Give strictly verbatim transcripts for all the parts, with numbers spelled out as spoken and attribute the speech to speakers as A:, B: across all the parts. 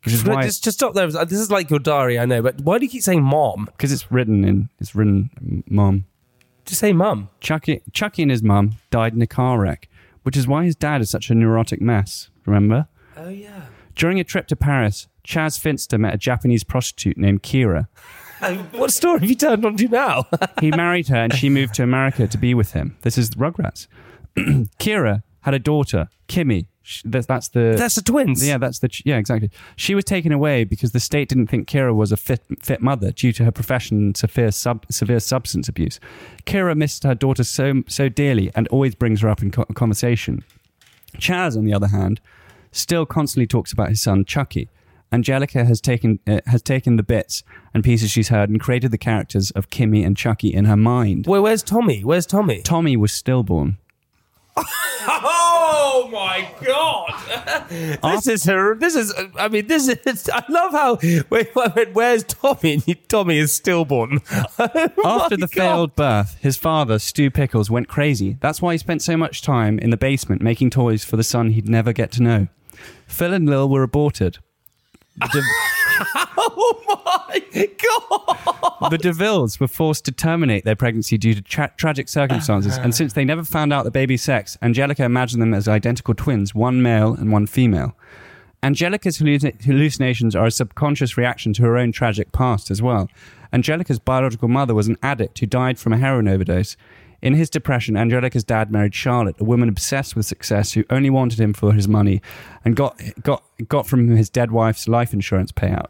A: Which is why,
B: just, just stop there. This is like your diary, I know, but why do you keep saying mom?
A: because it's written in, it's written mom.
B: Just say mum.
A: Chucky, Chucky and his mum died in a car wreck, which is why his dad is such a neurotic mess. Remember?
B: Oh yeah.
A: During a trip to Paris, Chaz Finster met a Japanese prostitute named Kira.
B: Um, what story have you turned on to now?
A: He married her and she moved to America to be with him. This is Rugrats. Kira had a daughter, Kimmy. She, that's, that's the
B: That's the twins.
A: Yeah, that's the yeah, exactly. She was taken away because the state didn't think Kira was a fit fit mother due to her profession and severe sub, severe substance abuse. Kira missed her daughter so so dearly and always brings her up in co- conversation. Chaz, on the other hand, still constantly talks about his son Chucky. Angelica has taken uh, has taken the bits and pieces she's heard and created the characters of Kimmy and Chucky in her mind.
B: Wait, where's Tommy? Where's Tommy?
A: Tommy was stillborn.
B: Oh my god! This is her. This is. I mean, this is. I love how. Wait, wait, where's Tommy? And you, Tommy is stillborn. Oh
A: After the
B: God.
A: failed birth, his father, Stu Pickles, went crazy. That's why he spent so much time in the basement making toys for the son he'd never get to know. Phil and Lil were aborted. The, De-
B: Oh my god!
A: the DeVilles were forced to terminate their pregnancy due to tra- tragic circumstances, and since they never found out the baby's sex, Angelica imagined them as identical twins, one male and one female. Angelica's hallucin- hallucinations are a subconscious reaction to her own tragic past as well. Angelica's biological mother was an addict who died from a heroin overdose. In his depression, Angelica's dad married Charlotte, a woman obsessed with success who only wanted him for his money and got got got from him his dead wife's life insurance payout.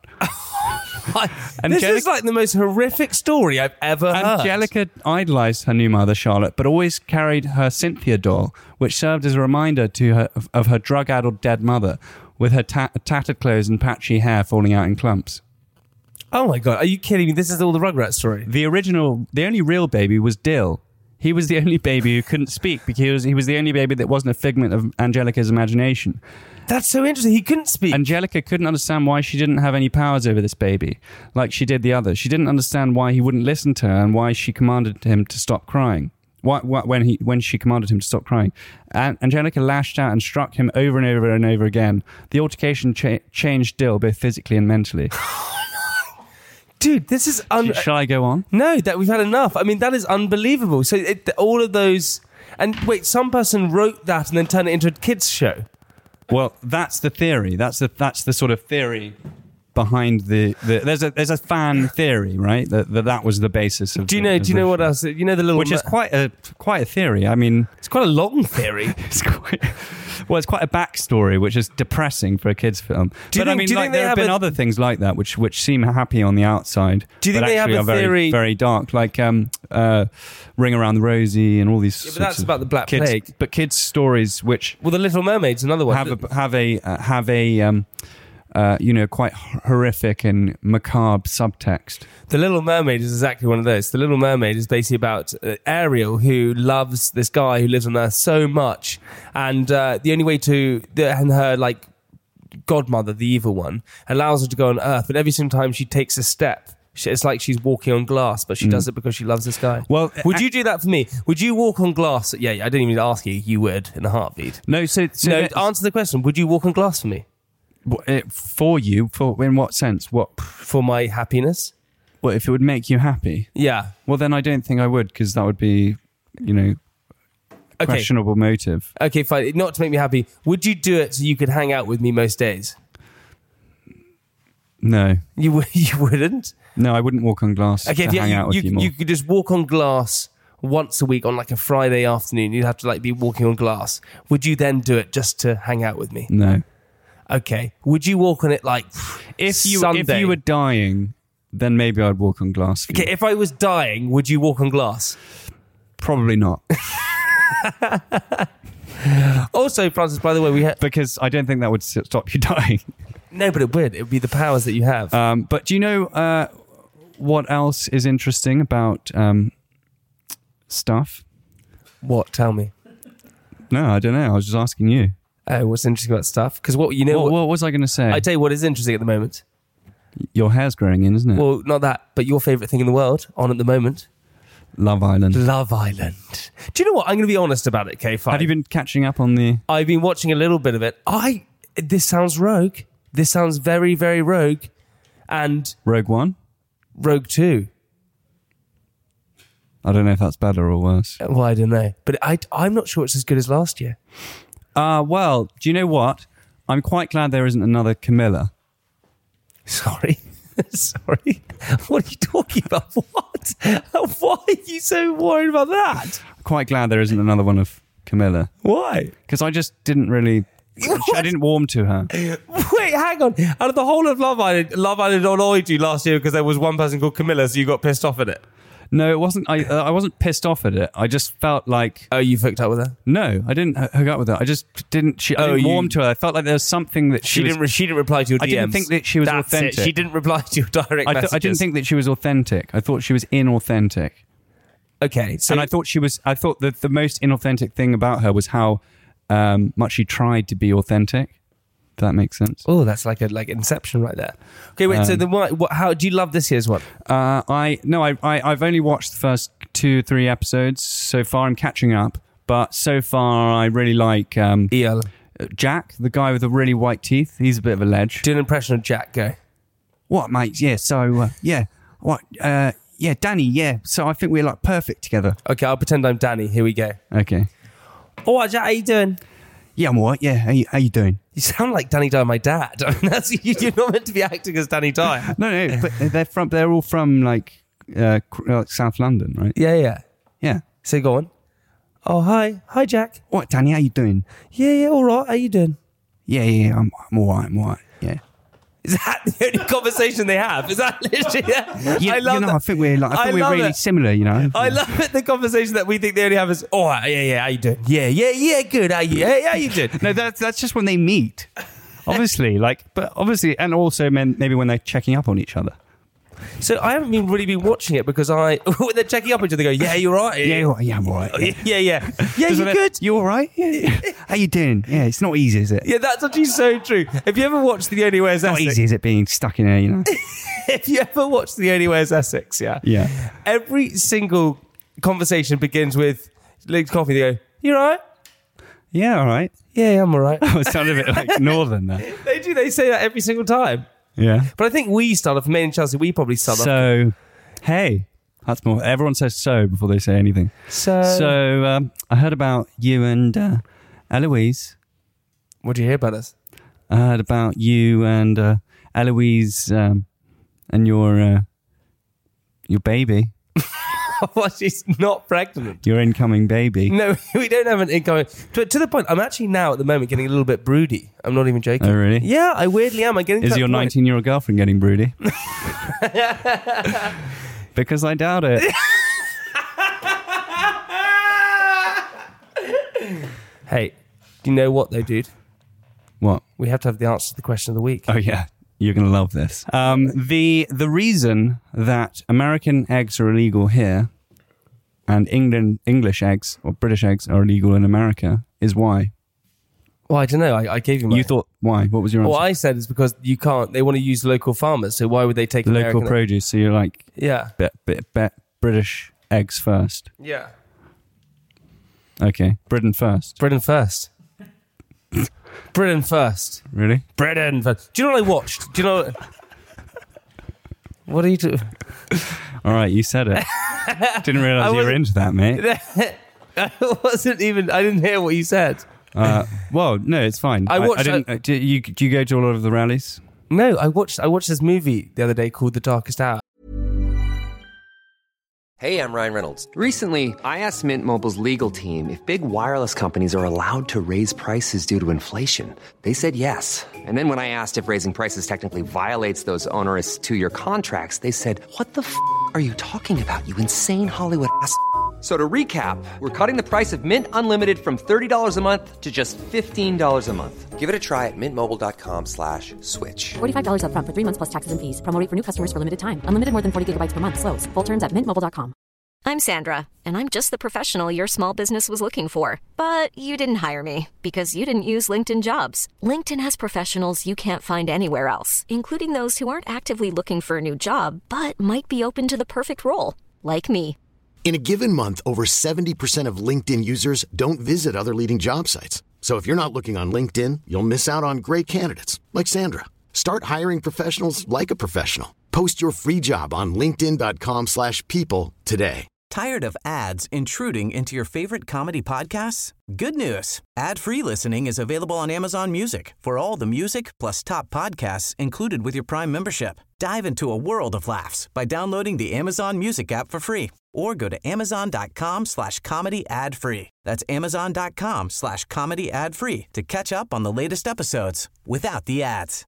B: This is like the most horrific story I've ever heard.
A: Angelica idolized her new mother, Charlotte, but always carried her Cynthia doll, which served as a reminder to her of, of her drug-addled dead mother, with her ta- tattered clothes and patchy hair falling out in clumps.
B: Oh my god, are you kidding me? This is all the Rugrats story.
A: The original, the only real baby was Dill. He was the only baby who couldn't speak because he was the only baby that wasn't a figment of Angelica's imagination.
B: That's so interesting. He couldn't speak.
A: Angelica couldn't understand why she didn't have any powers over this baby, like she did the others. She didn't understand why he wouldn't listen to her and why she commanded him to stop crying. Why, why, when he when she commanded him to stop crying. And Angelica lashed out and struck him over and over and over again. The altercation cha- changed Dill both physically and mentally.
B: Dude, this is... Un-
A: Shall I go on?
B: No, that we've had enough. I mean, that is unbelievable. So it, all of those... And wait, some person wrote that and then turned it into a kids show.
A: Well, that's the theory. That's the that's the sort of theory behind the, the there's a there's a fan theory, right? That that, that was the basis of.
B: Do you
A: the,
B: know?
A: of
B: Do you know
A: the-
B: what else? You know the little...
A: Which is quite a quite a theory. I mean,
B: It's quite a long theory.
A: it's quite well, it's quite a backstory, which is depressing for a kids' film.
B: Do you
A: but I
B: think-
A: mean,
B: do you
A: like,
B: think they
A: there have
B: have
A: been
B: a-
A: other things like that, which which seem happy on the outside.
B: Do you think
A: but
B: they have
A: actually
B: a
A: are very,
B: theory-
A: very dark, like um, uh, Ring Around the Rosie and all these.
B: Yeah, but
A: sorts
B: that's
A: of
B: about the Black
A: kids,
B: Plague.
A: But kids' stories, which
B: Well, the Little Mermaid's another one.
A: have a have a uh, have a um, uh, you know, quite horrific and macabre subtext.
B: The Little Mermaid is exactly one of those. The Little Mermaid is basically about uh, Ariel, who loves this guy who lives on Earth so much, and uh, the only way to the, and her like godmother, the evil one, allows her to go on Earth, but every single time she takes a step, she, it's like she's walking on glass, but she does it because she loves this guy.
A: Well,
B: would
A: ac-
B: you do that for me? Would you walk on glass? Yeah, I didn't even ask you. You would in a heartbeat.
A: No, so, so
B: no,
A: that's-
B: answer the question. Would you walk on glass for me?
A: What, uh, for you, for in what sense? What?
B: For my happiness?
A: Well, if it would make you happy,
B: Yeah.
A: well, then I don't think I would, because that would be, you know,
B: Okay.
A: questionable motive.
B: Okay, fine. Not to make me happy. Would you do it so you could hang out with me most days?
A: No,
B: You would. You wouldn't.
A: no, I wouldn't walk on glass
B: Okay,
A: to
B: if you,
A: hang out with
B: you,
A: you, more.
B: you could just walk on glass once a week on like a Friday afternoon. You'd have to like be walking on glass. Would you then do it just to hang out with me?
A: No,
B: Okay. Would you walk on it like
A: if you
B: Sunday?
A: if you were dying, then maybe I'd walk on glass. For
B: Okay,
A: you.
B: if I was dying, would you walk on glass?
A: Probably not,
B: Also, Francis, by the way, we ha-
A: because I don't think that would s- stop you dying.
B: no, but it would. It would be the powers that you have.
A: Um, but do you know uh, what else is interesting about um, stuff?
B: What? Tell me.
A: No, I don't know. I was just asking you.
B: Oh, what's interesting about stuff? Because what you know,
A: What,
B: what,
A: what was I going to say?
B: I tell you what is interesting at the moment.
A: Your hair's growing in, isn't it?
B: Well, not that, but your favourite thing in the world on at the moment.
A: Love Island.
B: Love Island. Do you know what? I'm going to be honest about it, okay? Fine.
A: Have you been catching up on the...
B: I've been watching a little bit of it. I. This sounds rogue, This sounds very, very Rogue. And
A: Rogue One?
B: Rogue Two.
A: I don't know if that's better or worse.
B: Well, I don't know. But I, I'm not sure it's as good as last year.
A: Uh, well, do you know what? I'm quite glad there isn't another Camilla.
B: Sorry. Sorry. What are you talking about? What? Why are you so worried about that?
A: I'm quite glad there isn't another one of Camilla.
B: Why?
A: Because I just didn't really...
B: What?
A: I didn't warm to her.
B: Wait, hang on. Out of the whole of Love Island, Love Island annoyed you last year because there was one person called Camilla, so you got pissed off at it.
A: No, it wasn't. I uh, I wasn't pissed off at it. I just felt like...
B: Oh, you hooked up with her?
A: No, I didn't hook up with her. I just didn't... She, I
B: Oh,
A: didn't
B: you-
A: warm to her. I felt like there was something that
B: She,
A: she, was,
B: didn't. Re- she didn't reply to your
A: I
B: D Ms.
A: didn't think that she was
B: That's
A: authentic.
B: It. She didn't reply to your direct
A: I, th-
B: messages.
A: I didn't think that she was authentic. I thought she was inauthentic.
B: Okay, so
A: And I thought she was... I thought that the most inauthentic thing about her was how um, much she tried to be authentic. If that makes sense.
B: oh, that's like a like Inception right there. Okay, wait. so
A: Um,
B: then, what, what? How do you love this year's one?
A: Uh, I no, I, I I've only watched the first two, three episodes so far. I'm catching up, but so far I really like um,
B: E L.
A: Jack, the guy with the really white teeth. He's a bit of a ledge.
B: Do an impression of Jack. Go.
A: What, mate? Yeah. So uh, yeah, what? Uh, yeah, Danny. Yeah. So I think we're like perfect together.
B: Okay, I'll pretend I'm Danny. Here we go.
A: Okay.
B: All right, Jack. How you doing?
A: Yeah, I'm alright. Yeah. How you, how you doing?
B: You sound like Danny Dyer, my dad. I mean, that's you, you're not meant to be acting as Danny Dyer.
A: No, no. But they're from. They're all from like uh, uh, South London, right?
B: Yeah, yeah.
A: Yeah.
B: So go on. Oh, hi, hi, Jack.
A: What, Danny? How you doing?
B: Yeah, yeah. All right. How you doing?
A: Yeah, yeah. I'm, I'm alright. I'm alright. Yeah.
B: Is that the only conversation they have? Is that literally? Yeah,
A: You,
B: I love
A: you know,
B: that.
A: I think we're like. I think
B: I
A: we're
B: love
A: really
B: it.
A: similar. You know.
B: I love it. The conversation that we think they only have is, oh, yeah, yeah, how you doing? Yeah, yeah, yeah, good. How you? Hey, how you doing?
A: No, that's that's just when they meet. Obviously, like, but obviously, and also men, maybe when they're checking up on each other.
B: So I haven't been really been watching it because I when they're checking up on each other. They go, yeah, you're right.
A: Yeah, you're right. Yeah, I'm all right.
B: yeah, yeah, yeah. Yeah,
A: Does
B: you
A: it-
B: good?
A: You all right? Yeah, yeah. How you doing? Yeah, it's not easy, is it?
B: Yeah, that's actually so true. Have you ever watched The Only Way is
A: Not
B: Essex?
A: easy, is it, being stuck in there? You know.
B: If you ever watched The Only Way is Essex, yeah,
A: Yeah.
B: every single conversation begins with Link's coffee. They go, you all right?
A: Yeah, all right.
B: Yeah, yeah, I'm all right.
A: Oh, it sounded a bit like northern there.
B: They do. They say that every single time.
A: Yeah.
B: But I think we start off, me and Chelsea, we probably start off.
A: So, hey, that's more. Everyone says so before they say anything.
B: So,
A: So, um, I heard about you and uh, Eloise.
B: what do you hear about us?
A: I heard about you and uh, Eloise um, and your uh, your baby,
B: Well, she's not pregnant.
A: your incoming baby.
B: No, we don't have an incoming. To, to the point, I'm actually now at the moment getting a little bit broody. I'm not even joking.
A: Oh, really?
B: Yeah, I weirdly am. I'm getting. to
A: Is
B: that
A: your
B: point.
A: nineteen-year-old girlfriend getting broody? Because I doubt it.
B: Hey, do you know what though, dude?
A: What?
B: We have to have the answer to the question of the week.
A: Oh yeah, you're gonna love this. Um, the the reason that American eggs are illegal here, and England English eggs or British eggs are illegal in America is why.
B: Well, I don't know. I, I gave you my.
A: You thought why? What was your answer?
B: What I said is because you can't. They want to use local farmers, so why would they take
A: Local
B: American?
A: produce. So you're like,
B: Yeah,
A: bet, bet, bet British eggs first.
B: yeah.
A: Okay, Britain first.
B: Britain first. Britain first.
A: Really?
B: Britain first. Do you know what I watched? Do you know? What are you doing?
A: All right, you said it. Didn't realize
B: I
A: you were
B: wasn't-
A: into that, mate.
B: I wasn't even. I didn't hear what you said.
A: Uh, well, no, it's fine.
B: I watched-
A: didn't, uh, do you do you go to a lot of the rallies?
B: No, I watched. I watched this movie the other day called The Darkest Hour.
C: Hey, I'm Ryan Reynolds.
D: Recently, I asked Mint Mobile's legal team if big wireless companies are allowed to raise prices due to inflation. They said yes. And then when I asked if raising prices technically violates those onerous two-year contracts, they said, "What the f*** are you talking about, you insane Hollywood ass?" So to recap, we're cutting the price of Mint Unlimited from thirty dollars a month to just fifteen dollars a month.
C: Give it a try at mintmobile.com slash switch.
E: forty-five dollars up front for three months plus taxes and fees. Promo rate for new customers for limited time. Unlimited more than forty gigabytes per month. Slows full terms at mint mobile dot com.
F: I'm Sandra, and I'm just the professional your small business was looking for. But you didn't hire me because you didn't use LinkedIn Jobs. LinkedIn has professionals you can't find anywhere else, including those who aren't actively looking for a new job, but might be open to the perfect role, like me.
G: In a given month, over seventy percent of LinkedIn users don't visit other leading job sites. So if you're not looking on LinkedIn, you'll miss out on great candidates like Sandra. Start hiring professionals like a professional. Post your free job on linkedin.com slash people today.
H: Tired of ads intruding into your favorite comedy podcasts? Good news. Ad-free listening is available on Amazon Music for all the music plus top podcasts included with your Prime membership. Dive into a world of laughs by downloading the Amazon Music app for free or go to amazon.com slash comedy ad free. That's amazon.com slash comedy ad free to catch up on the latest episodes without the ads.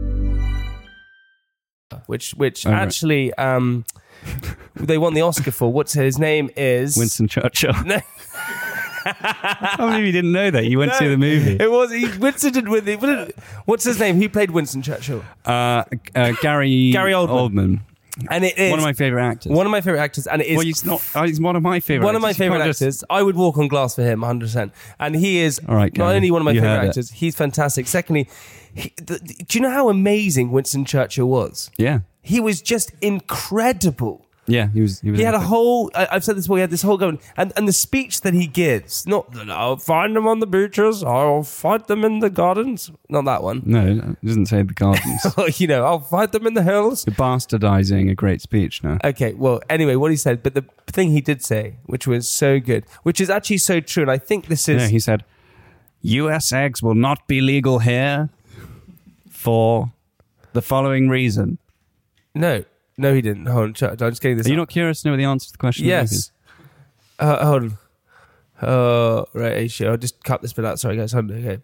B: Which, which
A: Oh, right.
B: actually, um, they won the Oscar for. What's his name is
A: Winston Churchill.
B: No.
A: I can't believe you didn't know that. You went to see the movie.
B: It was he, Winston did with it. What's his name? Who played Winston Churchill?
A: Uh, uh, Gary
B: Gary Oldman.
A: Oldman.
B: And it is
A: One of my favourite actors.
B: One of my favourite actors, and it is
A: well, he's not. Oh, he's one of my favourite.
B: one of my
A: actors. You
B: favourite
A: can't
B: actors.
A: just-
B: I would walk on glass for him, one hundred percent. And he is
A: All right,
B: not
A: Gary,
B: only one of my
A: you
B: favourite
A: heard it.
B: actors, he's fantastic. Secondly, he, the, the- do you know how amazing Winston Churchill was?
A: Yeah,
B: He was just incredible.
A: yeah. He was. He was.
B: He had a
A: epic.
B: whole, I, I've said this before, he had this whole going, and, and the speech that he gives, not, I'll find them on the beaches, I'll fight them in the gardens, not that one.
A: No, it doesn't say the gardens.
B: You know, I'll fight them in the hills.
A: You're bastardizing a great speech now.
B: Okay, well, anyway, what he said, but the thing he did say, which was so good, which is actually so true, and I think this is...
A: Yeah, he said, U S eggs will not be legal here for the following reason.
B: No, no, he didn't. Hold on, ch- I'm just getting this
A: Are you
B: up.
A: not curious to know the answer to the question?
B: Yes. Uh, hold on. Oh, right, hey, shit, I'll just cut this bit out. Sorry, guys. Hold on, okay.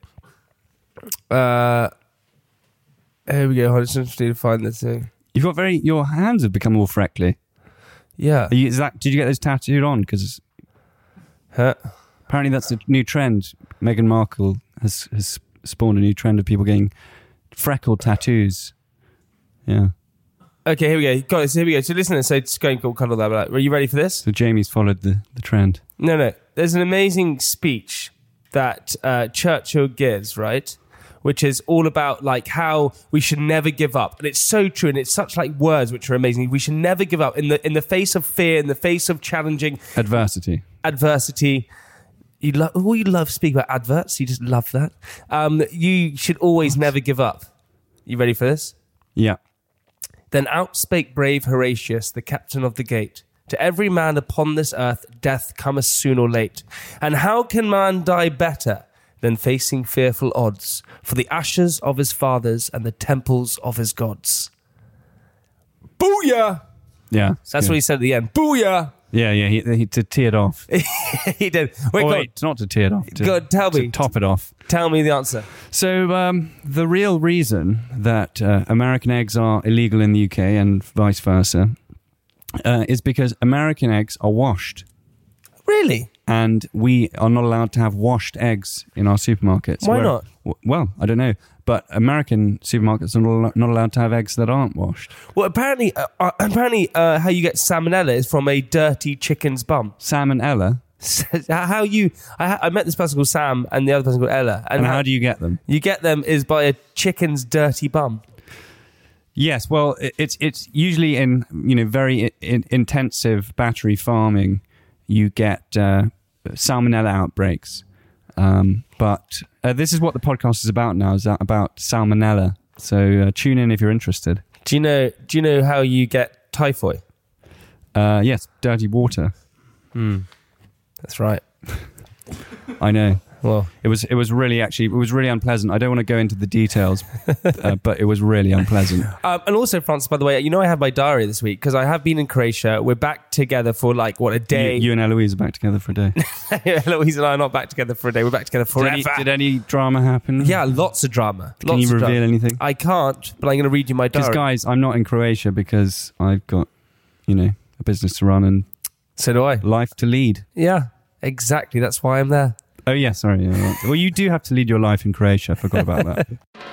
B: Uh, here we go. Hold on, just need to find this thing.
A: You've got very... Your hands have become all freckly.
B: Yeah.
A: Are you, is that, did you get those tattooed on? Because
B: Huh?
A: apparently that's the new trend. Meghan Markle has, has spawned a new trend of people getting freckled tattoos. Yeah.
B: Okay, here we go. Got it. So here we go. So listen to this. So it's going to cut all that. But are you ready for this?
A: So Jamie's followed the, the trend.
B: No, no. There's an amazing speech that uh, Churchill gives, right? Which is all about like how we should never give up, and it's so true, and it's such like words which are amazing. We should never give up in the in the face of fear, in the face of challenging
A: Adversity.
B: adversity. You love, oh, you love speaking about adverts. You just love that. Um, you should always never give up. You ready for this?
A: Yeah.
B: Then out spake brave Horatius, the captain of the gate. To every man upon this earth, death cometh soon or late. And how can man die better than facing fearful odds for the ashes of his fathers and the temples of his gods? Booyah!
A: Yeah.
B: That's what he said at the end. Booyah!
A: Yeah, yeah. He, he to tee it off.
B: He did. Wait,
A: oh,
B: go
A: wait, not to tee it off. To,
B: Go on, tell
A: to
B: me.
A: top it off.
B: Tell me the answer.
A: So um, the real reason that uh, American eggs are illegal in the U K and vice versa uh, is because American eggs are washed,
B: Really?
A: and we are not allowed to have washed eggs in our supermarkets.
B: Why not?
A: w- Well, I don't know, but American supermarkets are not al- not allowed to have eggs that aren't washed.
B: Well, apparently, uh, uh, apparently, uh, how you get salmonella is from a dirty chicken's bum.
A: Sam and Ella,
B: How you? I, I met this person called Sam and the other person called Ella,
A: and how do you get them?
B: you get them is by a chicken's dirty bum.
A: Yes, well, it- it's it's usually in you know very i- in, intensive battery farming, you get uh, salmonella outbreaks. Um, but uh, this is what the podcast is about now. Is that about salmonella? So uh, tune in if you're interested.
B: Do you know? Do you know how you get typhoid?
A: Uh, yes, dirty water.
B: That's right.
A: I know.
B: Well,
A: It was it was really actually it was really unpleasant. I don't want to go into the details, uh, but it was really unpleasant.
B: um, and also, Francis, by the way, you know I have my diary this week because I have been in Croatia. We're back together for like what a
A: You,
B: day.
A: you and Eloise are back together for a day.
B: Eloise and I are not back together for a day. We're back together
A: Did
B: forever.
A: any, did any drama happen?
B: Yeah, lots of drama.
A: Can
B: Lots
A: you
B: of
A: reveal
B: drama.
A: anything?
B: I can't, but I'm going to read you my
A: Because
B: diary.
A: guys, I'm not in Croatia because I've got you know a business to run and
B: So do I.
A: life to lead.
B: Yeah, exactly. That's why I'm there.
A: Oh yeah, sorry. Yeah, right. Well, you do have to lead your life in Croatia. I forgot about that.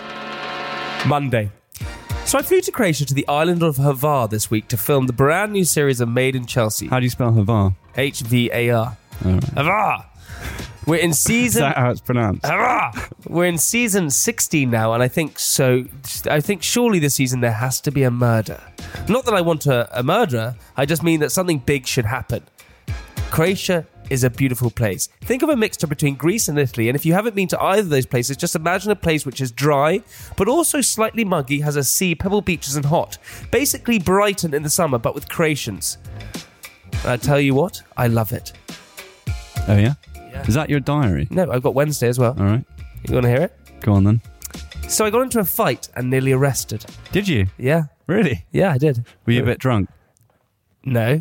B: Monday. So I flew to Croatia to the island of Hvar this week to film the brand new series of Made in Chelsea.
A: How do you spell Hvar?
B: H V A R. Hvar. We're in
A: Is
B: season.
A: that how it's pronounced?
B: Hvar. We're in season sixteen now, and I think so. I think surely this season there has to be a murder. Not that I want a, a murderer. I just mean that something big should happen. Croatia is a beautiful place. Think of a mixture between Greece and Italy, and if you haven't been to either of those places, just imagine a place which is dry, but also slightly muggy, has a sea, pebble beaches and hot. Basically Brighton in the summer, but with creations. And I tell you what, I love it.
A: Oh, yeah?
B: Yeah.
A: Is that your diary?
B: No, I've got Wednesday as well.
A: All right.
B: You want to hear it?
A: Go on then.
B: So I got into a fight and nearly arrested.
A: Did you?
B: Yeah.
A: Really?
B: Yeah, I did.
A: Were you a bit drunk?
B: No.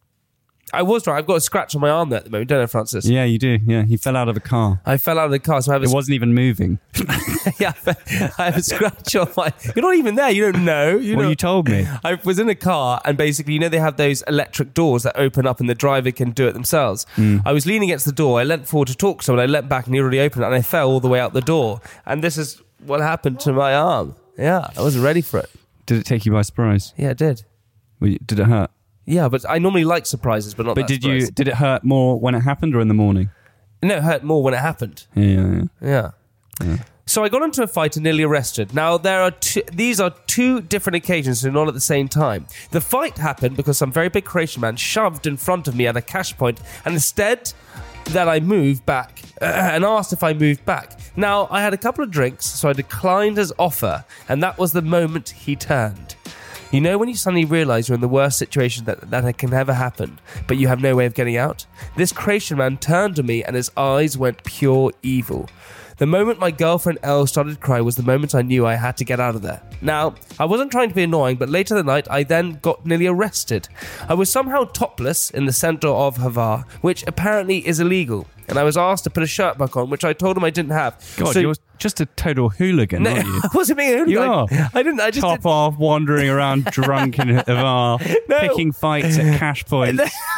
B: I was drunk. I've got a scratch on my arm there at the moment, don't I, Francis?
A: Yeah, you do. Yeah, he fell out of a car.
B: I fell out of the car, so I have a
A: It wasn't even moving.
B: yeah, I have a scratch on my... You're not even there. You don't know. You
A: Well,
B: know.
A: you told me.
B: I was in a car, and basically, you know, they have those electric doors that open up and the driver can do it themselves.
A: Mm.
B: I was leaning against the door. I leant forward to talk to someone. I leant back and he already opened it, and I fell all the way out the door. And this is what happened to my arm. Yeah, I wasn't ready for it.
A: Did it take you by surprise?
B: Yeah, it did.
A: Were you- Did it hurt?
B: Yeah, but I normally like surprises, but not
A: But
B: that
A: did you?
B: surprise.
A: Did it hurt more when it happened or in the morning?
B: No, it hurt more when it happened.
A: Yeah, yeah, yeah.
B: Yeah. So I got into a fight and nearly arrested. Now, there are two, these are two different occasions, so not at the same time. The fight happened because some very big Croatian man shoved in front of me at a cash point, and instead that I moved back uh, and asked if I moved back. Now, I had a couple of drinks, so I declined his offer, and that was the moment he turned. You know when you suddenly realise you're in the worst situation that, that can ever happen, but you have no way of getting out? This Croatian man turned to me and his eyes went pure evil. The moment my girlfriend Elle started to cry was the moment I knew I had to get out of there. Now, I wasn't trying to be annoying, but later that night I then got nearly arrested. I was somehow topless in the centre of Hvar, which apparently is illegal. And I was asked to put a shirt back on, which I told him I didn't have.
A: God,
B: So-
A: you're just a total hooligan,
B: no,
A: aren't you?
B: I wasn't being a hooligan.
A: You are.
B: I, I didn't. I just
A: Top
B: didn't-
A: off, wandering around drunk in Hvar,
B: No.
A: picking fights at cash points.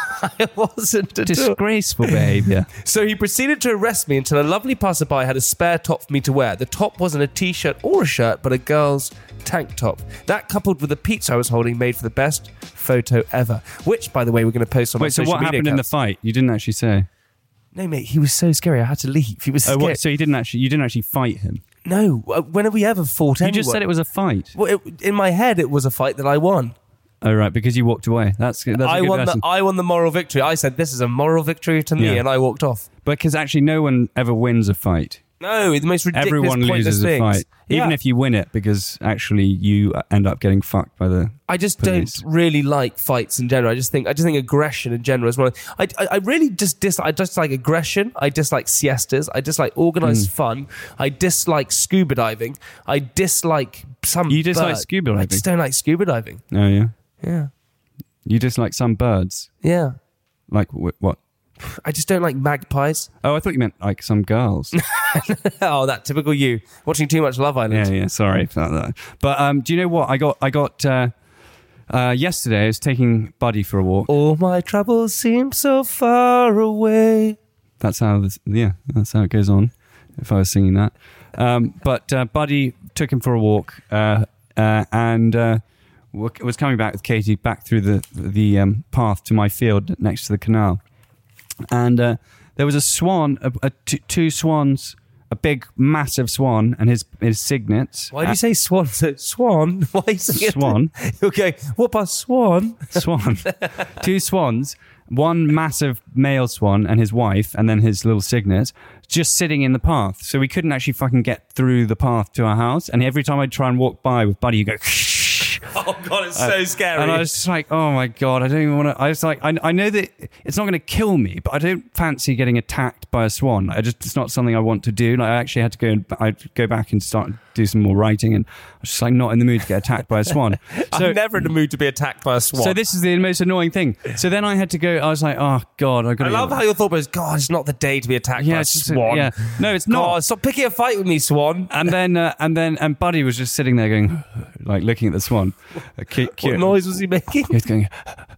B: I wasn't at all.
A: Disgraceful behaviour.
B: So he proceeded to arrest me until a lovely passerby had a spare top for me to wear. The top wasn't a t-shirt or a shirt, but a girl's tank top. That, coupled with the pizza I was holding, made for the best photo ever. Which, by the way, we're going to post on my
A: Wait, so
B: social
A: what
B: media
A: happened in the
B: accounts.
A: fight? You didn't actually say.
B: No, mate, he was so scary. I had to leave. He was
A: Oh,
B: scary.
A: what? So you didn't actually? You didn't actually fight him?
B: No, uh, when have we ever fought
A: You
B: anyone?
A: just said it was a fight.
B: Well, it, in my head, it was a fight that I won.
A: Oh, right, because you walked away. That's, that's a
B: I
A: good
B: won
A: lesson.
B: the I won the moral victory. I said this is a moral victory to me,
A: Yeah.
B: and I walked off.
A: Because actually, no one ever wins a fight.
B: No, the most ridiculous,
A: Everyone
B: pointless
A: loses a
B: things.
A: fight, even
B: Yeah.
A: if you win it, because actually you end up getting fucked by the.
B: I just
A: police.
B: don't really like fights in general. I just think I just think aggression in general is one. Of, I, I I really just dis I just like aggression. I dislike siestas. I dislike organized
A: Hmm.
B: fun. I dislike scuba diving. I dislike some.
A: You dislike
B: bird.
A: scuba
B: I
A: diving?
B: just don't like scuba diving.
A: Oh yeah,
B: Yeah,
A: you dislike some birds.
B: yeah.
A: Like wh- what?
B: I just don't like magpies.
A: Oh, I thought you meant like some girls.
B: Oh, that typical you watching too much Love Island.
A: yeah, yeah. Sorry about that. But um, do you know what? I got I got uh, uh, yesterday. I was taking Buddy for a walk.
B: All my troubles seem so far away.
A: That's how this. Yeah, that's how it goes on. If I was singing that, um, but uh, Buddy took him for a walk, uh, uh, and uh, w- was coming back with Katie back through the the um, path to my field next to the canal, and uh, there was a swan, a, a t- two swans, a big massive swan, and his his cygnets.
B: Why do you say swan? So, swan? Why are you saying
A: Swan?
B: Okay, what about swan?
A: Swan, two swans, one massive male swan and his wife, and then his little cygnet, just sitting in the path. So we couldn't actually fucking get through the path to our house. And every time I'd try and walk by with Buddy, you go.
B: Oh god, it's so scary.
A: And I was just like, oh my God, I don't even want to. I was like, I, I know that it's not going to kill me, but I don't fancy getting attacked by a swan. I just, it's not something I want to do. Like, I actually had to go and I'd go back and start do some more writing, and I was just like not in the mood to get attacked by a swan. So,
B: I'm never in the mood to be attacked by a swan.
A: so this is the most annoying thing. So then I had to go. I was like, oh God, I got.
B: I love how your thought was, God, it's not the day to be attacked
A: Yeah,
B: by a
A: it's just a-
B: swan.
A: yeah. No, it's not.
B: God, stop picking a fight with me, swan.
A: And then, uh, and then, and Buddy was just sitting there going, like looking at the swan. Uh, cute,
B: What
A: cute.
B: noise was he making?
A: He was going,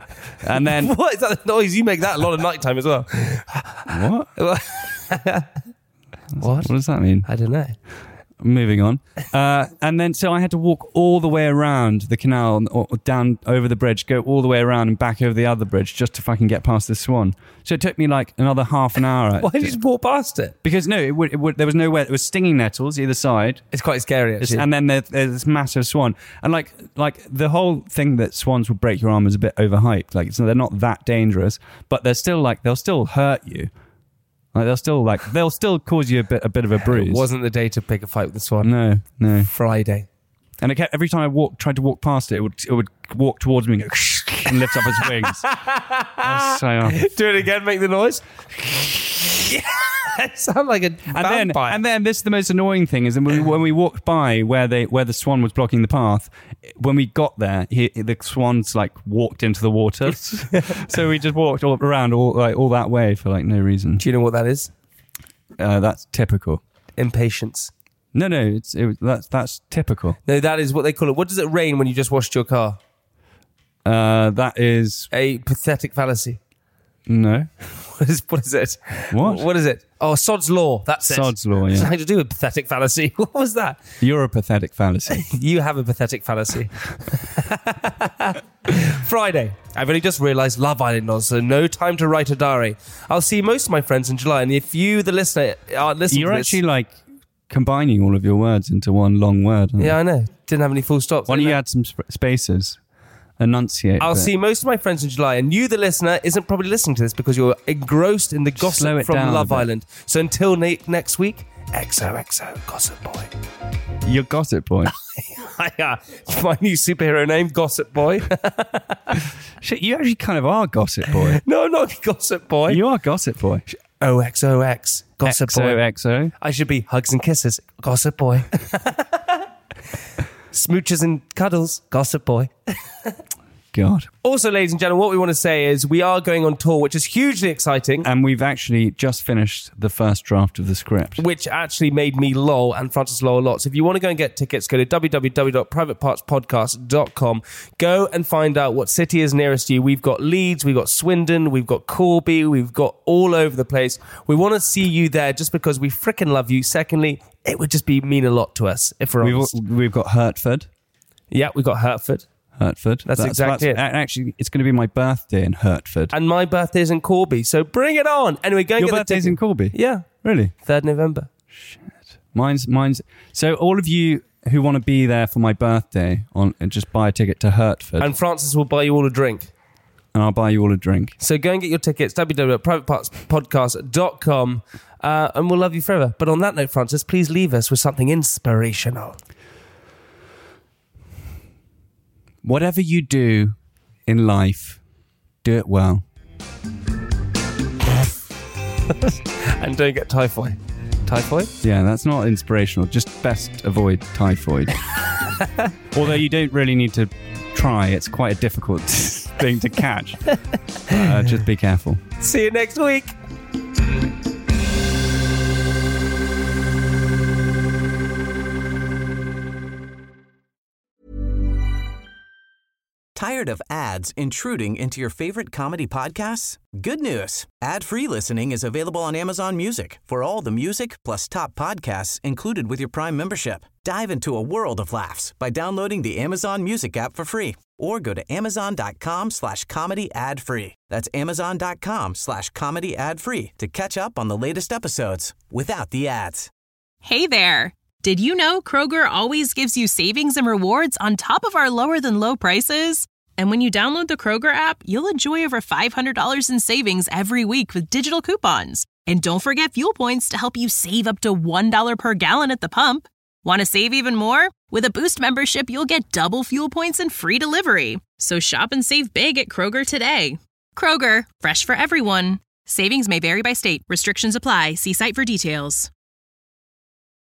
A: and then
B: What is that noise? You make that a lot of night time as well.
A: what?
B: What?
A: What does that mean?
B: I don't know.
A: moving on. Uh, and then, so I had to walk all the way around the canal, or down over the bridge, go all the way around and back over the other bridge just to fucking get past the Swan. So it took me like another half an hour.
B: Why did you just walk past it?
A: Because no, it would, it would, there was nowhere. It was stinging nettles either side.
B: It's quite scary, actually.
A: And then there, there's this massive swan. And like, like the whole thing that swans will break your arm is a bit overhyped. Like, so they're not that dangerous, but they're still like, they'll still hurt you. Like they'll still like they'll still cause you a bit a bit of a bruise.
B: It wasn't the day to pick a fight with the Swan.
A: No, no.
B: Friday.
A: And it kept, every time I walked, tried to walk past it, it would it would walk towards me and go and lift up its wings. So, uh,
B: do it again. Make the noise. It sounds like a
A: and
B: vampire.
A: then and then this is the most annoying thing is that when we, when we walked by where they where the swan was blocking the path, when we got there, he, the swans like walked into the water. So we just walked all around all like all that way for like no reason.
B: Do you know what that is?
A: Uh, that's typical.
B: Impatience.
A: No, no, it's it, that's that's typical.
B: No, that is what they call it. What does it rain when you just washed your car?
A: Uh, that is
B: a pathetic fallacy.
A: No.
B: What is, what is it?
A: What?
B: What is it? Oh, Sod's Law. That's it.
A: Sod's Law, yeah.
B: It's nothing to do with pathetic fallacy. What was that?
A: You're a pathetic fallacy.
B: You have a pathetic fallacy. Friday. I've only just realised Love Island on, so no time to write a diary. I'll see most of my friends in July, and if you, the listener, are listening
A: You're
B: to this...
A: actually like combining all of your words into one long word.
B: Yeah, I know. Didn't have any full stops.
A: Why don't you add some sp- spaces? Enunciate.
B: I'll
A: bit.
B: see most of my friends in July, and you, the listener, isn't probably listening to this because you're engrossed in the
A: Slow
B: gossip
A: it
B: from
A: down a
B: Love
A: bit.
B: Island. So until na- next week, X O X O, Gossip Boy.
A: You're Gossip Boy.
B: Yeah, my new superhero name, Gossip Boy.
A: Shit, you actually kind of are Gossip Boy.
B: No, I'm not Gossip Boy.
A: You are Gossip Boy.
B: O X O X, Gossip Boy.
A: X O X O.
B: I should be Hugs and Kisses, Gossip Boy. Smooches and Cuddles, Gossip Boy.
A: God.
B: Also, ladies and gentlemen, what we want to say is we are going on tour, which is hugely exciting.
A: And we've actually just finished the first draft of the script.
B: Which actually made me lol and Francis lol a lot. So if you want to go and get tickets, go to w w w dot private parts podcast dot com. Go and find out what city is nearest you. We've got Leeds, we've got Swindon, we've got Corby, we've got all over the place. We want to see you there just because we freaking love you. Secondly, it would just be mean a lot to us if we're
A: We've,
B: honest.
A: we've got Hertford.
B: Yeah, we've got Hertford.
A: Hertford.
B: That's exactly it.
A: Actually, it's going to be my birthday in Hertford.
B: And my birthday's in Corby, so bring it on. Anyway, go and
A: Your
B: get the
A: birthday's
B: ticket.
A: in Corby?
B: Yeah.
A: Really?
B: third of November.
A: Shit. Mine's, mine's... So all of you who want to be there for my birthday, on just buy a ticket to Hertford.
B: And Francis will buy you all a drink.
A: And I'll buy you all a drink.
B: So go and get your tickets, w w w dot private parts podcast dot com, uh, and we'll love you forever. But on that note, Francis, please leave us with something inspirational.
A: Whatever you do in life, do it well.
B: And don't get typhoid. Typhoid?
A: Yeah, that's not inspirational. Just best avoid typhoid. Although you don't really need to try. It's quite a difficult thing to catch. Uh, just be careful.
B: See you next week.
H: Tired of ads intruding into your favorite comedy podcasts? Good news. Ad-free listening is available on Amazon Music for all the music plus top podcasts included with your Prime membership. Dive into a world of laughs by downloading the Amazon Music app for free or go to amazon.com slash comedy ad free. That's amazon.com slash comedy ad free to catch up on the latest episodes without the ads.
I: Hey there. Did you know Kroger always gives you savings and rewards on top of our lower than low prices? And when you download the Kroger app, you'll enjoy over five hundred dollars in savings every week with digital coupons. And don't forget fuel points to help you save up to one dollar per gallon at the pump. Want to save even more? With a Boost membership, you'll get double fuel points and free delivery. So shop and save big at Kroger today. Kroger, fresh for everyone. Savings may vary by state. Restrictions apply. See site for details.